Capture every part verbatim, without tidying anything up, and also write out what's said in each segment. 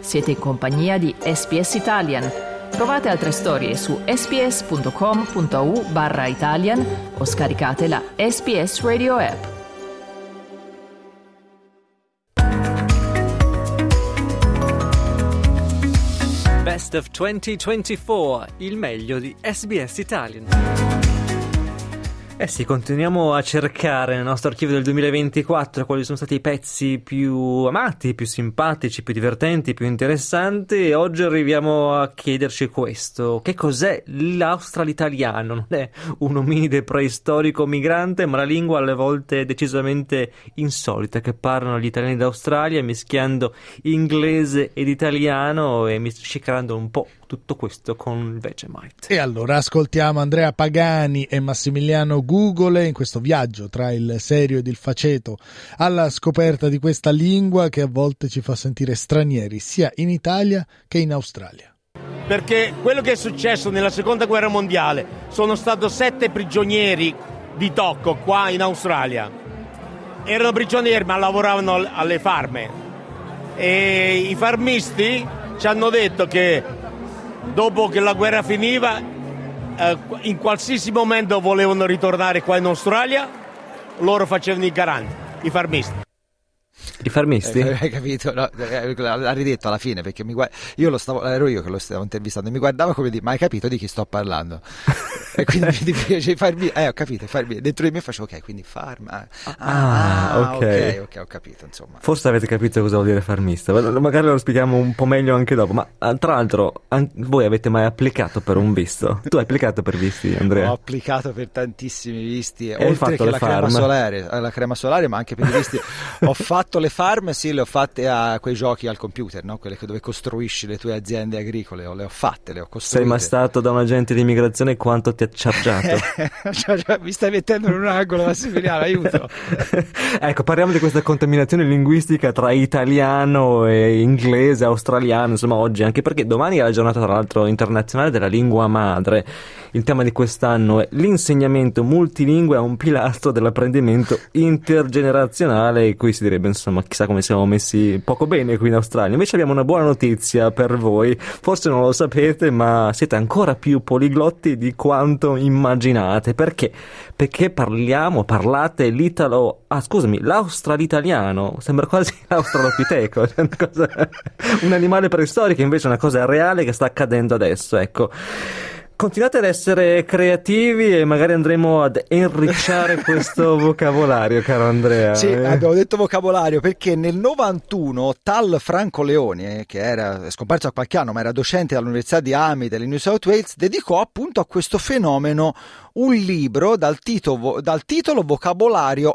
Siete in compagnia di S B S Italian. Trovate altre storie su sbs.com.au barra Italian o scaricate la S B S Radio app. Best of duemilaventiquattro, il meglio di S B S Italian. Eh sì, continuiamo a cercare nel nostro archivio del duemilaventiquattro quali sono stati i pezzi più amati, più simpatici, più divertenti, più interessanti, e oggi arriviamo a chiederci questo: che cos'è l'australitaliano? Non è un ominide preistorico migrante, ma la lingua alle volte decisamente insolita che parlano gli italiani d'Australia, mischiando inglese ed italiano e miscicando un po' tutto questo con Vegemite. E allora ascoltiamo Andrea Pagani e Massimiliano Gugole in questo viaggio tra il serio ed il faceto alla scoperta di questa lingua che a volte ci fa sentire stranieri sia in Italia che in Australia. Perché quello che è successo nella seconda guerra mondiale, sono stato sette prigionieri di tocco qua in Australia. Erano prigionieri ma lavoravano alle farme, e i farmisti ci hanno detto che dopo che la guerra finiva, eh, in qualsiasi momento volevano ritornare qua in Australia, loro facevano i garanti, i farmisti. I farmisti? Eh, hai capito? No, l'ha ridetto alla fine, perché mi guarda, io lo stavo, ero io che lo stavo intervistando, mi guardava come dire: ma hai capito di chi sto parlando? E quindi mi dice farmi, eh ho capito, farmi, dentro di me facevo ok, quindi farma. Ah, ah, ah okay. ok, ok, ho capito, insomma. Forse avete capito cosa vuol dire farmista, magari lo spieghiamo un po' meglio anche dopo, ma tra l'altro an- voi avete mai applicato per un visto? Tu hai applicato per visti, Andrea? Ho applicato per tantissimi visti, e oltre che la farm? crema solare, la crema solare, ma anche per i visti. Ho fatto le farm, sì, le ho fatte a quei giochi al computer, no? Quelle dove costruisci le tue aziende agricole, le ho fatte, le ho costruite. Sei mai stato da un agente di immigrazione? Quanto ti ha chargiato? cioè, cioè, mi stai mettendo in un angolo, Massimiliano, aiuto. Ecco, parliamo di questa contaminazione linguistica tra italiano e inglese, australiano, insomma oggi, anche perché domani è la giornata tra l'altro internazionale della lingua madre. Il tema di quest'anno è l'insegnamento multilingue a un pilastro dell'apprendimento intergenerazionale, e qui si direbbe insomma chissà come siamo messi poco bene qui in Australia. Invece abbiamo una buona notizia per voi, forse non lo sapete ma siete ancora più poliglotti di quanto immaginate. Perché? Perché parliamo, parlate l'italo, ah scusami, l'australitaliano, sembra quasi l'australopiteco, cioè una cosa, un animale preistorico, invece è una cosa reale che sta accadendo adesso, ecco. Continuate ad essere creativi e magari andremo ad enricciare questo vocabolario, caro Andrea. Sì, eh? abbiamo detto vocabolario perché nel novantuno tal Franco Leoni, che era è scomparso da qualche anno ma era docente all'Università di Amity delle New South Wales, dedicò appunto a questo fenomeno un libro dal titolo, dal titolo Vocabolario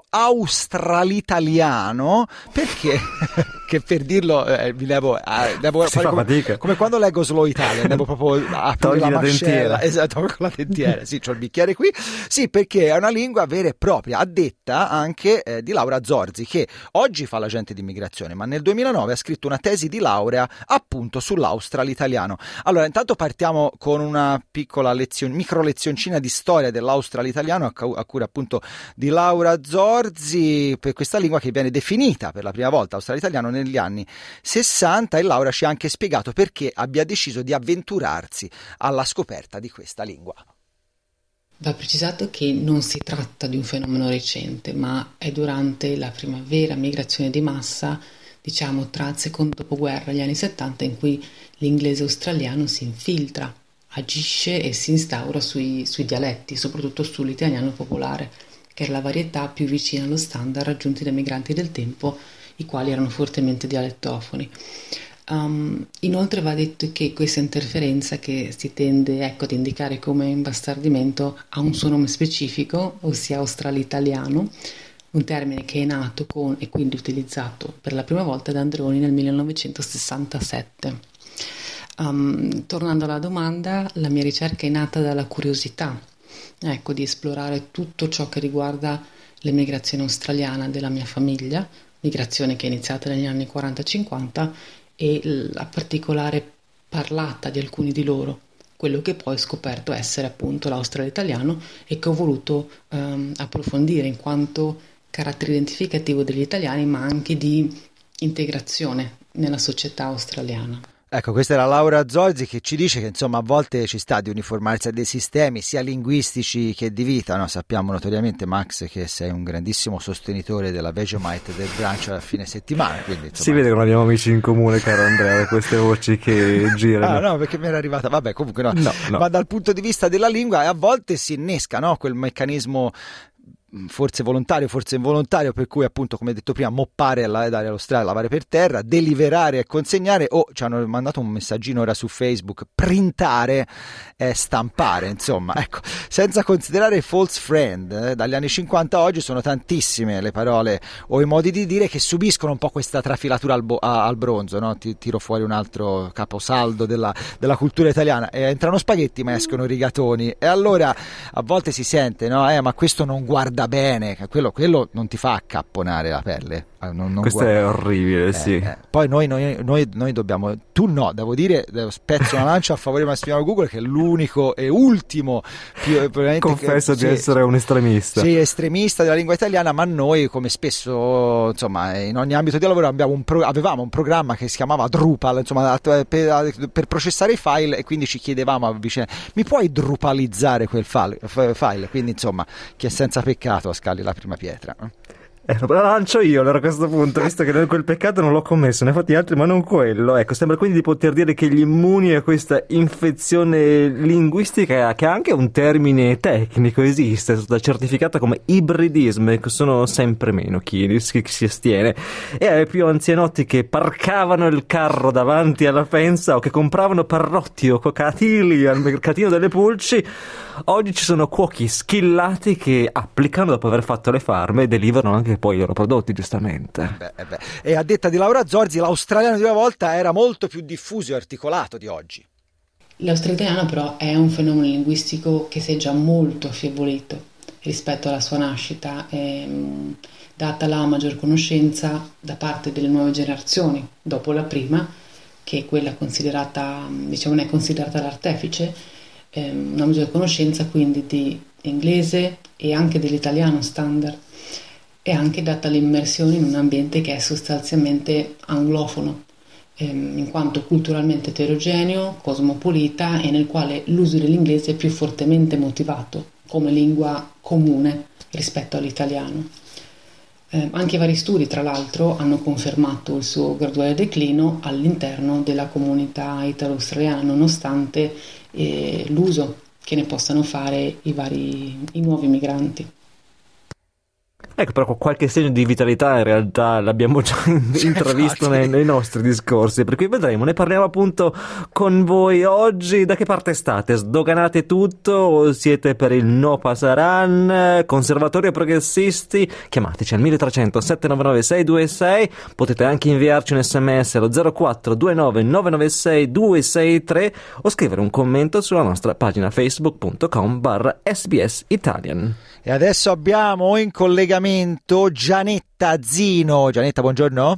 australitaliano, perché che per dirlo eh, mi devo, eh, devo fare come, come quando leggo Slow Italia, devo proprio aprire la, la mascella, esatto, con la dentiera, sì, c'ho il bicchiere qui, sì, perché è una lingua vera e propria, a detta anche eh, di Laura Zorzi, che oggi fa l'agente di immigrazione, ma nel duemilanove ha scritto una tesi di laurea appunto sull'australitaliano. Allora, intanto partiamo con una piccola lezione, micro lezioncina di storia dell'australitaliano a cura appunto di Laura Zorzi, per questa lingua che viene definita per la prima volta australitaliano negli anni sessanta, e Laura ci ha anche spiegato perché abbia deciso di avventurarsi alla scoperta di questa lingua. Va precisato che non si tratta di un fenomeno recente, ma è durante la prima vera migrazione di massa, diciamo tra il secondo dopoguerra e gli anni settanta, in cui l'inglese australiano si infiltra, agisce e si instaura sui, sui dialetti, soprattutto sull'italiano popolare, che era la varietà più vicina allo standard raggiunti dai migranti del tempo, i quali erano fortemente dialettofoni. Um, inoltre va detto che questa interferenza, che si tende ecco, ad indicare come imbastardimento, ha un suo nome specifico, ossia australitaliano, un termine che è nato con e quindi utilizzato per la prima volta da Androni nel millenovecentosessantasette. Um, tornando alla domanda, la mia ricerca è nata dalla curiosità, ecco, di esplorare tutto ciò che riguarda l'emigrazione australiana della mia famiglia, migrazione che è iniziata negli anni quaranta cinquanta, e la particolare parlata di alcuni di loro, quello che poi ho scoperto essere appunto l'australitaliano e che ho voluto um, approfondire in quanto carattere identificativo degli italiani, ma anche di integrazione nella società australiana. Ecco, questa era Laura Zorzi che ci dice che insomma a volte ci sta di uniformarsi a dei sistemi sia linguistici che di vita, no? Sappiamo notoriamente, Max, che sei un grandissimo sostenitore della Vegemite del brunch a fine settimana, quindi, insomma... Si vede che non abbiamo amici in comune, caro Andrea, da queste voci che girano. Ah no, perché mi era arrivata, vabbè, comunque no. no, no. Ma dal punto di vista della lingua a volte si innesca, no? Quel meccanismo forse volontario, forse involontario, per cui appunto, come detto prima, moppare, dare allo strada, lavare per terra, deliberare e consegnare, o ci hanno mandato un messaggino ora su Facebook, printare e stampare, insomma, ecco, senza considerare false friend, eh, dagli anni cinquanta a oggi sono tantissime le parole o i modi di dire che subiscono un po' questa trafilatura al, bo- a- al bronzo, no? Ti tiro fuori un altro caposaldo della, della cultura italiana, e entrano spaghetti ma escono rigatoni, e allora a volte si sente, no? Eh, ma questo non guarda bene, quello, quello non ti fa accapponare la pelle. Non, non questo guarda. È orribile, eh, sì. Eh. Poi noi, noi, noi, noi dobbiamo, tu no, devo dire, spezzo una lancia a favore di Massimiliano Google, che è l'unico e ultimo più, confesso che, di sì, essere un estremista. Sì, estremista della lingua italiana, ma noi, come spesso, insomma, in ogni ambito di lavoro abbiamo un pro, avevamo un programma che si chiamava Drupal, insomma, per, per processare i file, e quindi ci chiedevamo a vicenda, mi puoi drupalizzare quel file? file? Quindi, insomma, chi è senza peccato scali la prima pietra. Eh, la lancio io allora a questo punto, visto che quel peccato non l'ho commesso, ne ho fatti altri ma non quello. Ecco, sembra quindi di poter dire che gli immuni a questa infezione linguistica, che ha anche un termine tecnico, esiste, è stata certificata come ibridismo, e sono sempre meno chi, chi si astiene, e ai più anzianotti che parcavano il carro davanti alla pensa o che compravano parrotti o cocatili al mercatino delle pulci, oggi ci sono cuochi skillati che applicano dopo aver fatto le farme e deliverano anche poi i loro prodotti, giustamente. Beh, beh. E a detta di Laura Zorzi, l'australiano di una volta era molto più diffuso e articolato di oggi. L'australiano però è un fenomeno linguistico che si è già molto affievolito rispetto alla sua nascita, ehm, data la maggior conoscenza da parte delle nuove generazioni dopo la prima, che è quella considerata, diciamo, non è considerata l'artefice, ehm, una maggior conoscenza quindi di inglese e anche dell'italiano standard, e anche data l'immersione in un ambiente che è sostanzialmente anglofono, ehm, in quanto culturalmente eterogeneo, cosmopolita, e nel quale l'uso dell'inglese è più fortemente motivato come lingua comune rispetto all'italiano. Eh, anche vari studi, tra l'altro, hanno confermato il suo graduale declino all'interno della comunità italo-australiana, nonostante eh, l'uso che ne possano fare i vari i nuovi migranti. Ecco, però qualche segno di vitalità in realtà l'abbiamo già intravisto nei, nei nostri discorsi, per cui vedremo, ne parliamo appunto con voi oggi. Da che parte state? Sdoganate tutto o siete per il no Pasaran? Conservatori o progressisti? Chiamateci al milletrecento sette nove nove sei due sei, potete anche inviarci un sms allo zero quattro due nove nove nove sei due sei tre o scrivere un commento sulla nostra pagina facebook punto com barra sbs Italian. E adesso abbiamo in collegamento Gianetta Zino. Gianetta, buongiorno.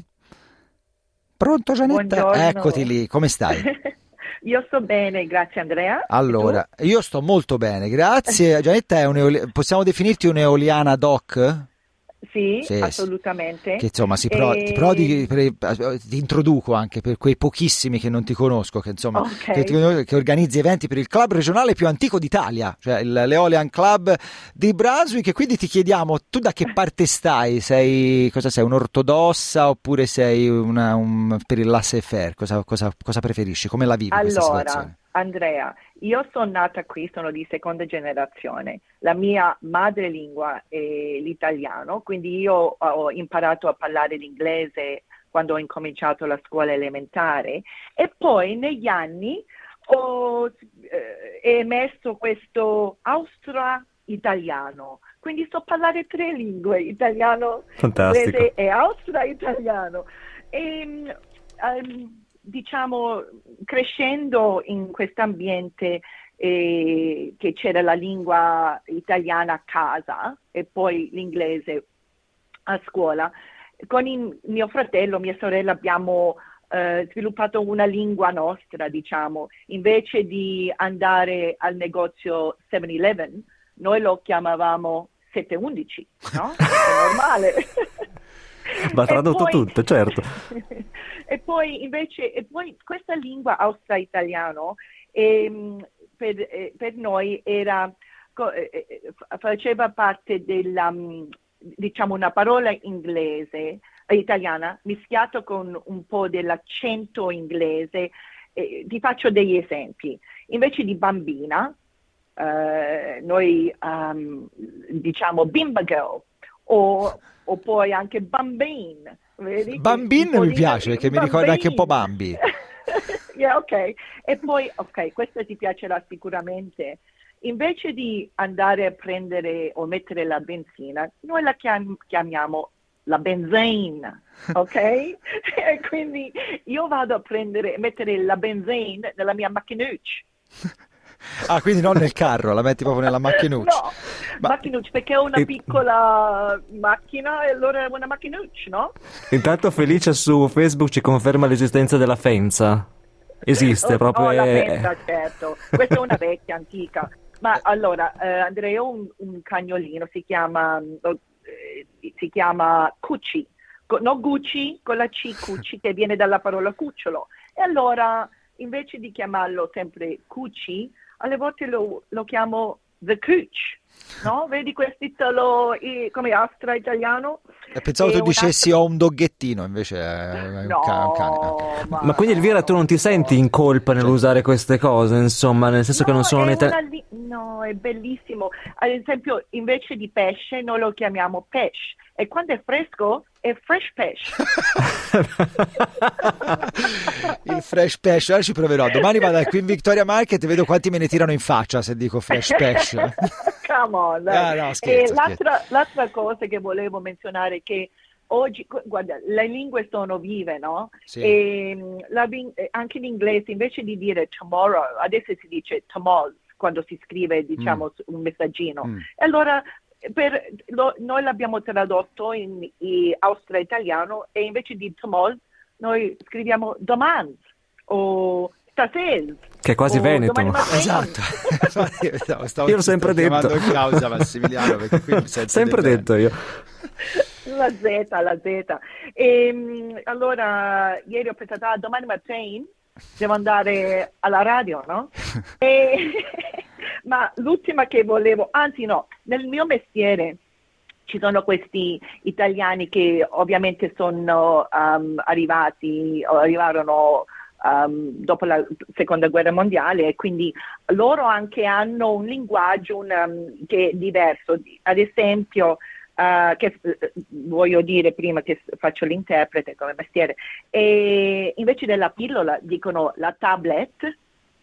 Pronto, Gianetta? Buongiorno. Eccoti lì, come stai? Io sto bene, grazie Andrea. Allora, io sto molto bene, grazie. Gianetta, è un, possiamo definirti un'eoliana doc? Sì, sì, assolutamente. Che insomma si pro, e... ti prodi, per, ti introduco anche per quei pochissimi che non ti conosco, che insomma okay. che, che organizzi eventi per il club regionale più antico d'Italia, cioè il l'Eolian Club di Brunswick, e quindi ti chiediamo, tu da che parte stai? Sei, cosa sei, un'ortodossa oppure sei una, un, per il laissez-faire? Cosa, cosa, cosa preferisci? Come la vivi allora, questa situazione? Andrea, io sono nata qui, sono di seconda generazione. La mia madrelingua è l'italiano, quindi io ho imparato a parlare l'inglese quando ho incominciato la scuola elementare, e poi negli anni ho eh, emesso questo austro-italiano. Quindi so parlare tre lingue, italiano, fantastico, inglese e austro-italiano. E, um, diciamo, crescendo in questo ambiente eh, che c'era la lingua italiana a casa e poi l'inglese a scuola, con il, mio fratello, mia sorella abbiamo eh, sviluppato una lingua nostra, diciamo, invece di andare al negozio seven eleven, noi lo chiamavamo sette undici, no? È normale. Va tradotto poi, tutto, certo. E poi invece, e poi questa lingua austro-italiano ehm, per, eh, per noi era, eh, faceva parte della, diciamo, una parola inglese, eh, italiana, mischiato con un po' dell'accento inglese. Eh, ti faccio degli esempi. Invece di bambina, eh, noi um, diciamo bimba girl, o, o poi anche bambin. Vedi? Bambin mi piace, perché mi ricorda anche un po' Bambi. Yeah, ok. E poi, ok, questa ti piacerà sicuramente. Invece di andare a prendere o mettere la benzina, noi la chiam- chiamiamo la benzina, ok? E quindi io vado a prendere, mettere la benzina nella mia macchinuccia. Ah, quindi non nel carro, la metti proprio nella macchinuccia. No, Ma... macchinuccia, perché è una piccola macchina e allora è una macchinuccia, no? Intanto Felicia su Facebook ci conferma l'esistenza della Fenza. Esiste oh, proprio. Oh, la è... Fenza, certo. Questa è una vecchia, antica. Ma allora, eh, Andrea, ho un, un cagnolino, si chiama, eh, si chiama Cucci, Co- no Gucci, con la C, Cucci, che viene dalla parola cucciolo. E allora, invece di chiamarlo sempre Cucci, alle volte lo, lo chiamo The Cooch, no? Vedi questo titolo i, come astra italiano? E pensavo tu dicessi altro... ho un doggettino, invece è no, un cane. Un cane. Ma, ma quindi Elvira tu non ti senti in colpa nell'usare queste cose, insomma, nel senso no, che non sono è neta... li... No, è bellissimo. Ad esempio, invece di pesce noi lo chiamiamo pesce, e quando è fresco è fresh pesce. Il fresh pesce, ora ci proverò. Domani vado qui in Victoria Market e vedo quanti me ne tirano in faccia se dico fresh pesce. Come on, ah, no, scherzo, e l'altra, l'altra cosa che volevo menzionare è che oggi, guarda, le lingue sono vive, no? Sì. E la, anche in inglese, invece di dire tomorrow, adesso si dice tomorrow quando si scrive, diciamo, mm. un messaggino. Mm. E allora per, lo, noi l'abbiamo tradotto in, in austro-italiano, e invece di tomorrow noi scriviamo domani o stasera. Che è quasi veneto. Esatto. stavo, stavo, io l'ho sempre detto. In causa Massimiliano, perché qui mi sento sempre detto io. La Z, la Z. E, allora, ieri ho pensato, ah, domani mattina devo andare alla radio, no? E, ma l'ultima che volevo, anzi no, nel mio mestiere ci sono questi italiani che ovviamente sono um, arrivati, arrivarono um, dopo la seconda guerra mondiale, e quindi loro anche hanno un linguaggio un, um, che è diverso. Ad esempio, Uh, che uh, voglio dire prima che faccio l'interprete come mestiere, e invece della pillola dicono la tablet.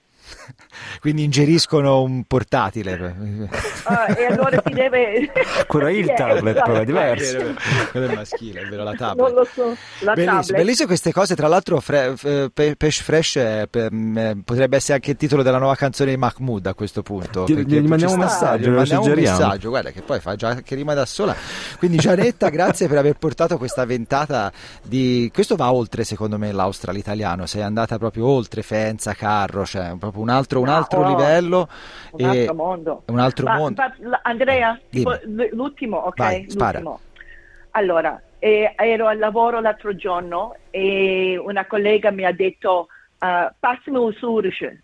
Quindi ingeriscono un portatile. Uh, e allora si deve... Quello è il yeah, tablet, esatto. però è diverso. Quello è maschile, è vero, la tablet. Non lo so, la bellissimo, tablet. Bellissime queste cose, tra l'altro fre- pe- Pesh Fresh è, pe- potrebbe essere anche il titolo della nuova canzone di Mahmood a questo punto. Gli, gli mandiamo un messaggio, gli mandiamo un suggeriamo. messaggio, guarda che poi fa già che rima da sola. Quindi Gianetta, grazie per aver portato questa ventata di... Questo va oltre secondo me l'Austral italiano, sei andata proprio oltre Fenza, Carro, cioè proprio un altro, un altro no, livello. Un e altro mondo. Un altro ma, mondo. Ma, Andrea, tipo, Dimmi. l'ultimo, ok? Vai, spara. L'ultimo. Allora, eh, ero al lavoro l'altro giorno e una collega mi ha detto uh, passami un surge.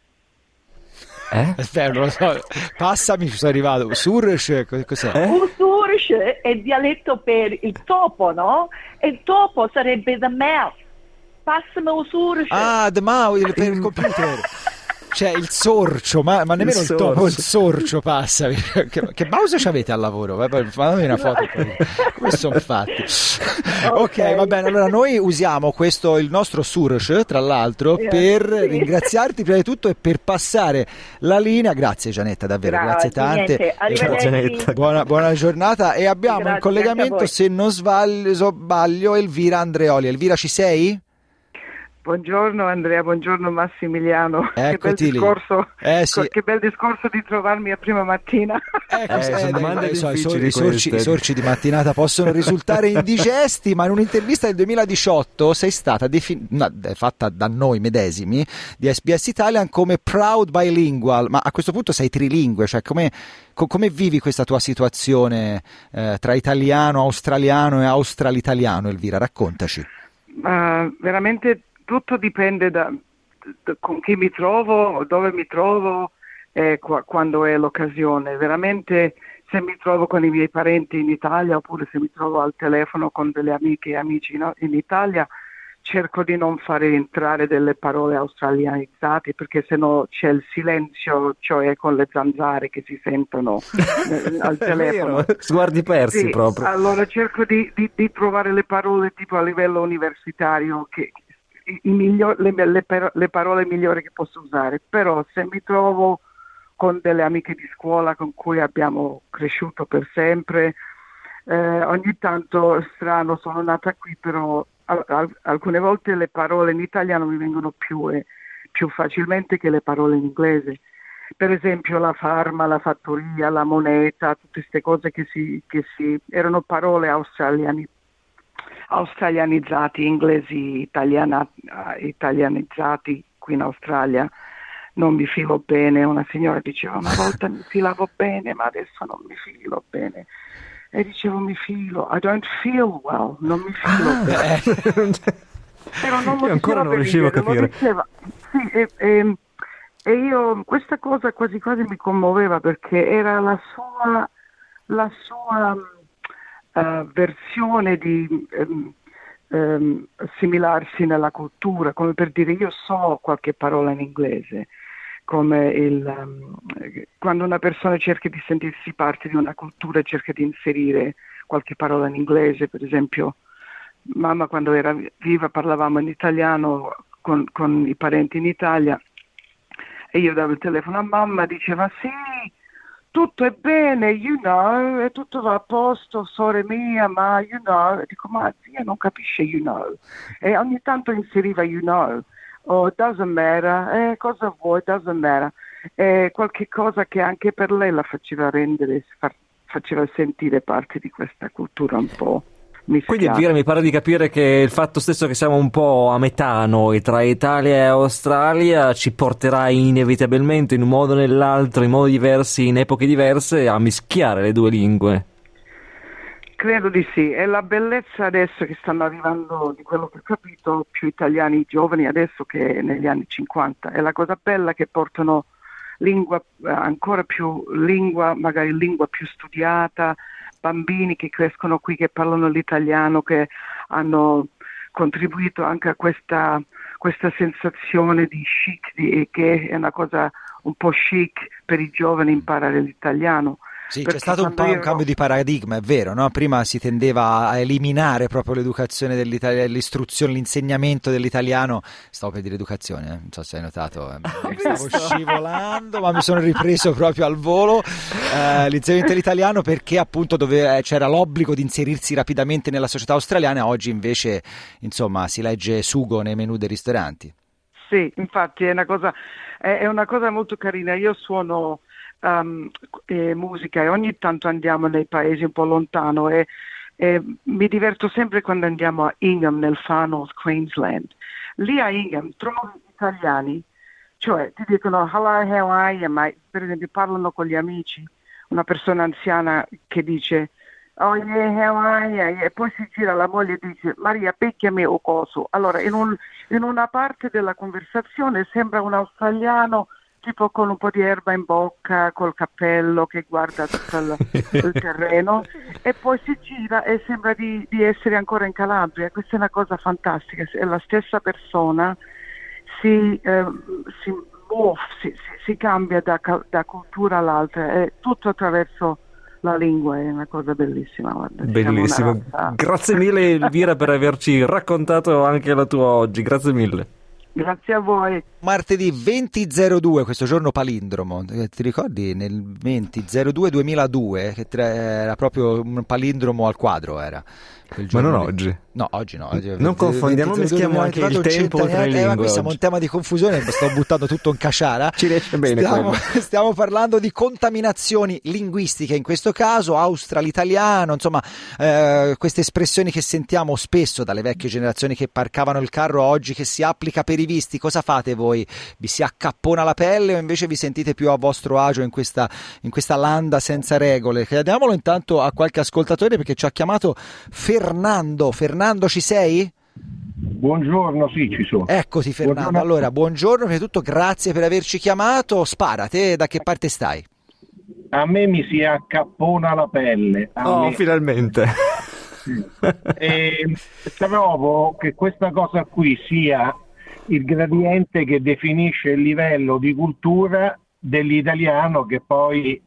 Eh? Aspetta, non lo so. Passami, ci sono arrivato. Surge, cos'è? Eh? Un surge è dialetto per il topo, no? E il topo sarebbe the mouse. Passami un surge. Ah, the mouse, per il computer. Cioè il sorcio, ma, ma nemmeno il, il topo, il sorcio passa. Che, che mouse ci avete al lavoro? Fammi una foto. Come sono fatti? Okay. ok, va bene. Allora noi usiamo questo, il nostro surge, tra l'altro, yeah, per sì. ringraziarti prima di tutto e per passare la linea. Grazie Gianetta, davvero, grazie, grazie tante. Gianetta. Buona, buona giornata. E abbiamo grazie, in collegamento, se non sbaglio, sbaglio, Elvira Andreoli. Elvira, ci sei? Buongiorno Andrea, buongiorno Massimiliano. Eccoti che bel discorso, eh, sì. che bel discorso di trovarmi a prima mattina. Ecco, eh, sono eh, domande eh, so, difficili i, sorci, i sorci di mattinata possono risultare indigesti, ma in un'intervista del duemiladiciotto sei stata defin- no, fatta da noi medesimi di S B S Italian come proud bilingual, ma a questo punto sei trilingue, cioè come, co- come vivi questa tua situazione eh, tra italiano, australiano e australitaliano, Elvira? Raccontaci. Uh, veramente tutto dipende da, da con chi mi trovo, dove mi trovo e qua, quando è l'occasione. Veramente se mi trovo con i miei parenti in Italia oppure se mi trovo al telefono con delle amiche e amici no, in Italia, cerco di non fare entrare delle parole australianizzate perché sennò c'è il silenzio, cioè con le zanzare che si sentono al telefono. Sguardi persi sì, proprio. Allora cerco di, di, di trovare le parole tipo a livello universitario che I miglior, le, le, le parole migliori che posso usare, però se mi trovo con delle amiche di scuola con cui abbiamo cresciuto per sempre, eh, ogni tanto strano, sono nata qui, però al, al, alcune volte le parole in italiano mi vengono più, eh, più facilmente che le parole in inglese. Per esempio la farma, la fattoria, la moneta, tutte queste cose che si, che si erano parole australiane, australianizzati, inglesi italiana, italianizzati qui in Australia. Non mi filo bene, una signora diceva una volta mi filavo bene ma adesso non mi filo bene e dicevo mi filo, I don't feel well, non mi filo ah, bene però non lo io ancora non riuscivo a capire. Lo diceva, sì, e, e, e io questa cosa quasi quasi mi commuoveva perché era la sua la sua Uh, versione di um, um, assimilarsi nella cultura, come per dire io so qualche parola in inglese, come il, um, quando una persona cerca di sentirsi parte di una cultura cerca di inserire qualche parola in inglese, per esempio mamma quando era viva parlavamo in italiano con, con i parenti in Italia e io davo il telefono a mamma, diceva sì, tutto è bene, you know, e tutto va a posto, sore mia, ma you know, e dico, ma zia non capisce you know, e ogni tanto inseriva you know, oh, doesn't matter, eh, cosa vuoi, doesn't matter, e qualche cosa che anche per lei la faceva rendere, far, faceva sentire parte di questa cultura un po'. Quindi Elvira mi pare di capire che il fatto stesso che siamo un po' a metà noi tra Italia e Australia ci porterà inevitabilmente in un modo o nell'altro, in modi diversi, in epoche diverse, a mischiare le due lingue. Credo di sì, è la bellezza adesso che stanno arrivando, di quello che ho capito, più italiani giovani adesso che negli anni cinquanta, è la cosa bella che portano lingua, ancora più lingua, magari lingua più studiata, bambini che crescono qui, che parlano l'italiano, che hanno contribuito anche a questa, questa sensazione di chic, di, che è una cosa un po' chic per i giovani imparare l'italiano. Sì, c'è stato un po' un cambio di paradigma, è vero, no? Prima si tendeva a eliminare proprio l'educazione dell'italiano, l'istruzione, l'insegnamento dell'italiano. Stavo per dire educazione, eh? Non so se hai notato, eh. Stavo scivolando, ma mi sono ripreso proprio al volo. Eh, l'insegnamento dell'italiano perché appunto dove c'era l'obbligo di inserirsi rapidamente nella società australiana, oggi invece, insomma, si legge sugo nei menù dei ristoranti. Sì, infatti è una cosa, è una cosa molto carina. Io suono Um, e musica e ogni tanto andiamo nei paesi un po' lontano e, e mi diverto sempre quando andiamo a Ingham nel Far North Queensland. Lì a Ingham trovi italiani, cioè ti dicono hello, how are you, mate? Per esempio parlano con gli amici, una persona anziana che dice oh yeah, how are you? E poi si gira la moglie e dice Maria picchiami o coso. Allora in, un, in una parte della conversazione sembra un australiano tipo con un po' di erba in bocca, col cappello che guarda tutto il, il terreno e poi si gira e sembra di, di essere ancora in Calabria. Questa è una cosa fantastica, è la stessa persona, si, eh, si, muove, si, si, si cambia da, da cultura all'altra, è tutto attraverso la lingua, è una cosa bellissima. Guarda, bellissimo, grazie mille Elvira per averci raccontato anche la tua oggi, grazie mille. Grazie a voi. Martedì venti zero due, questo giorno palindromo, ti ricordi nel venti zero due duemiladue che era proprio un palindromo al quadro era? Ma non oggi. No, oggi no. Oggi non confondiamo, mischiamo anche il tempo tra le lingue. Eh, siamo un tema di confusione, sto buttando tutto in caciara. Ci riesce bene. Stiamo, stiamo parlando di contaminazioni linguistiche, in questo caso australitaliano, insomma, eh, queste espressioni che sentiamo spesso dalle vecchie generazioni che parcavano il carro, oggi che si applica per i visti. Cosa fate voi? Vi si accappona la pelle o invece vi sentite più a vostro agio in questa, in questa landa senza regole? Chiediamolo intanto a qualche ascoltatore, perché ci ha chiamato Fernando. Fernando, ci sei? Buongiorno, sì, ci sono. Eccoti Fernando. Buongiorno. Allora, buongiorno, prima di tutto grazie per averci chiamato. Spara, te da che parte stai? A me mi si accappona la pelle. A oh, me... finalmente. E trovo che questa cosa qui sia il gradiente che definisce il livello di cultura dell'italiano, che poi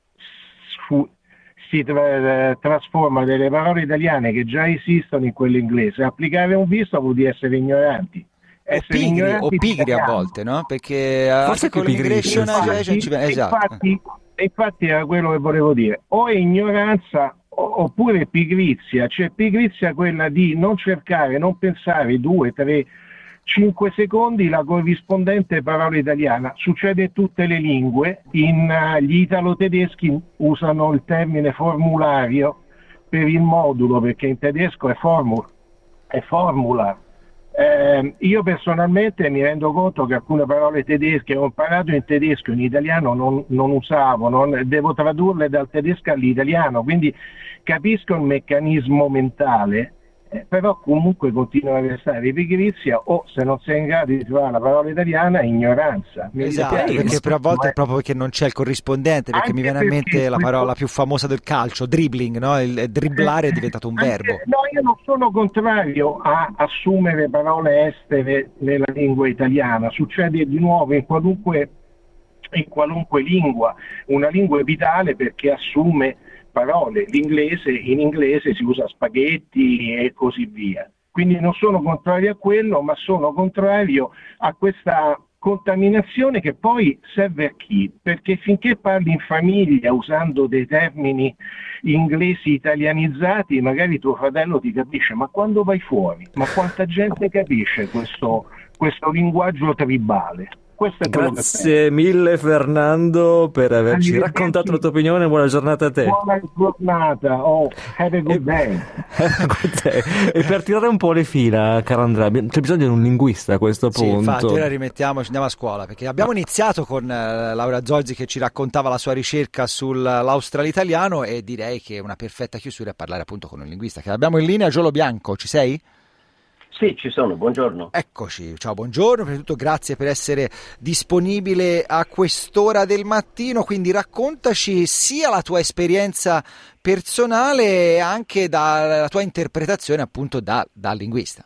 fu... si tra- trasforma delle parole italiane che già esistono in quelle inglese. Applicare un visto vuol dire essere ignoranti. O pigri, ignoranti o pigri a volte, no? Perché forse con l'immigration infatti, esatto. infatti, infatti era quello che volevo dire. O è ignoranza oppure pigrizia. Cioè pigrizia quella di non cercare, non pensare due, tre, cinque secondi la corrispondente parola italiana. Succede in tutte le lingue. In, uh, gli italo-tedeschi usano il termine formulario per il modulo, perché in tedesco è, formula, è formula. Eh, io personalmente mi rendo conto che alcune parole tedesche ho imparato in tedesco, in italiano non, non usavo, non, devo tradurle dal tedesco all'italiano, quindi capisco il meccanismo mentale. Eh, però comunque continua a restare pigrizia, o se non sei in grado di trovare la parola italiana, ignoranza. Mi esatto, perché per a volte ma... è proprio perché non c'è il corrispondente, perché anche mi viene a mente la parola più famosa del calcio, dribbling, no? Il dribblare è diventato un anche, verbo. No, io non sono contrario a assumere parole estere nella lingua italiana, succede di nuovo in qualunque, in qualunque lingua, una lingua è vitale perché assume parole. L'inglese, in inglese si usa spaghetti e così via. Quindi non sono contrario a quello, ma sono contrario a questa contaminazione che poi serve a chi? Perché finché parli in famiglia usando dei termini inglesi italianizzati, magari tuo fratello ti capisce, ma quando vai fuori? Ma quanta gente capisce questo, questo linguaggio tribale? Grazie mille Fernando per averci raccontato la tua opinione. Buona giornata a te. Buona giornata. Oh, have a good day. E per tirare un po' le fila, caro Andrea, c'è bisogno di un linguista a questo punto. Sì, infatti ora rimettiamoci, andiamo a scuola, perché abbiamo iniziato con uh, Laura Zorzi che ci raccontava la sua ricerca sull'australitaliano, e direi che è una perfetta chiusura a parlare appunto con un linguista che abbiamo in linea. Giolo Bianco, ci sei? Sì, ci sono, buongiorno. Eccoci, ciao, buongiorno, prima di tutto grazie per essere disponibile a quest'ora del mattino, quindi raccontaci sia la tua esperienza personale e anche dalla tua interpretazione appunto da, da linguista.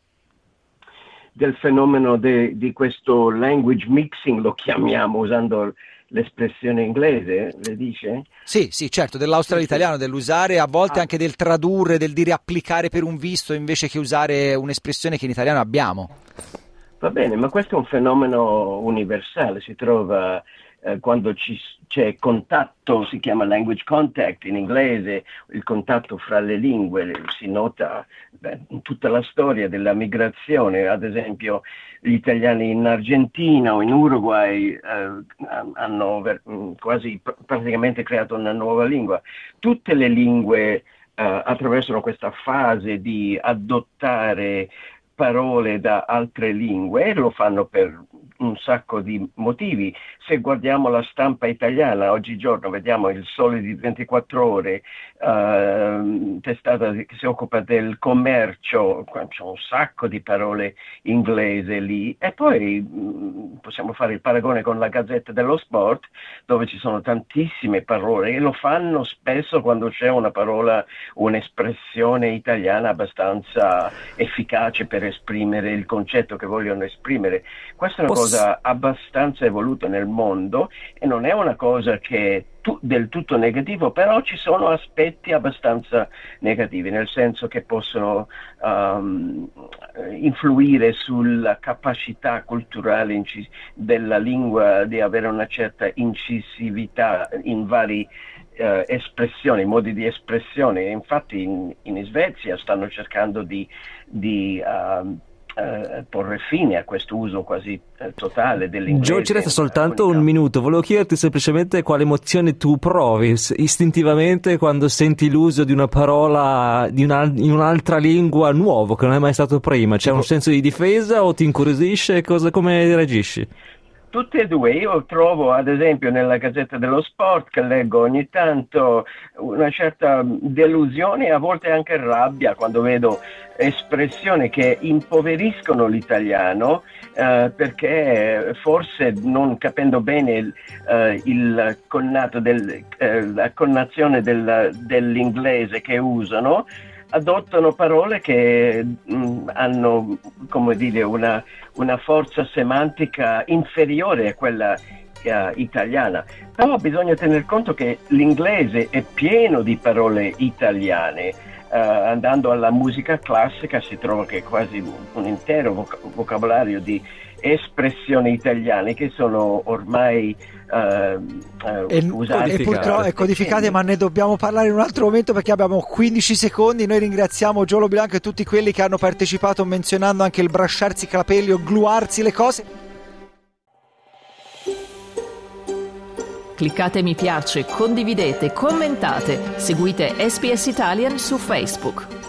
Del fenomeno de, di questo language mixing, lo chiamiamo usando l'espressione inglese, le dice? Sì, sì, certo, dell'australitaliano, dell'usare, a volte ah. anche del tradurre, del dire applicare per un visto invece che usare un'espressione che in italiano abbiamo. Va bene, ma questo è un fenomeno universale, si trova eh, quando ci, c'è contatto, si chiama language contact in inglese, il contatto fra le lingue, si nota beh, in tutta la storia della migrazione, ad esempio gli italiani in Argentina o in Uruguay eh, hanno ver- quasi pr- praticamente creato una nuova lingua. Tutte le lingue eh, attraversano questa fase di adottare parole da altre lingue e lo fanno per un sacco di motivi. Se guardiamo la stampa italiana oggigiorno, vediamo il Sole di ventiquattro ore, eh, testata che si occupa del commercio, c'è un sacco di parole inglese lì, e poi mh, possiamo fare il paragone con la Gazzetta dello Sport, dove ci sono tantissime parole, e lo fanno spesso quando c'è una parola, un'espressione italiana abbastanza efficace per esprimere il concetto che vogliono esprimere. Questa è una Posso cosa abbastanza evoluta nel mondo e non è una cosa che è tu, del tutto negativo, però ci sono aspetti abbastanza negativi, nel senso che possono um, influire sulla capacità culturale incis- della lingua di avere una certa incisività in vari Uh, espressioni, modi di espressione. Infatti in, in Svezia stanno cercando di, di uh, uh, porre fine a questo uso quasi uh, totale dell'inglese. Gio, ci resta soltanto un minuto. Volevo chiederti semplicemente quale emozione tu provi istintivamente quando senti l'uso di una parola di una, in un'altra lingua nuovo che non è mai stato prima. C'è tipo... un senso di difesa o ti incuriosisce? Cosa, come reagisci? Tutte e due. Io trovo, ad esempio, nella Gazzetta dello Sport, che leggo ogni tanto, una certa delusione e a volte anche rabbia quando vedo espressioni che impoveriscono l'italiano, eh, perché forse non capendo bene eh, il connato del, eh, la connazione del, dell'inglese che usano, adottano parole che mh, hanno, come dire, una, una forza semantica inferiore a quella uh, italiana. Però bisogna tener conto che l'inglese è pieno di parole italiane. Uh, andando alla musica classica si trova che quasi un intero voc- vocabolario di espressioni italiane che sono ormai uh, uh, e, usate e purtroppo è codificate, ma ne dobbiamo parlare in un altro momento perché abbiamo quindici secondi. Noi ringraziamo Gio Lo Bianco e tutti quelli che hanno partecipato, menzionando anche il brasciarsi i capelli o gluarsi le cose. Cliccate mi piace, condividete, commentate, seguite S B S Italian su Facebook.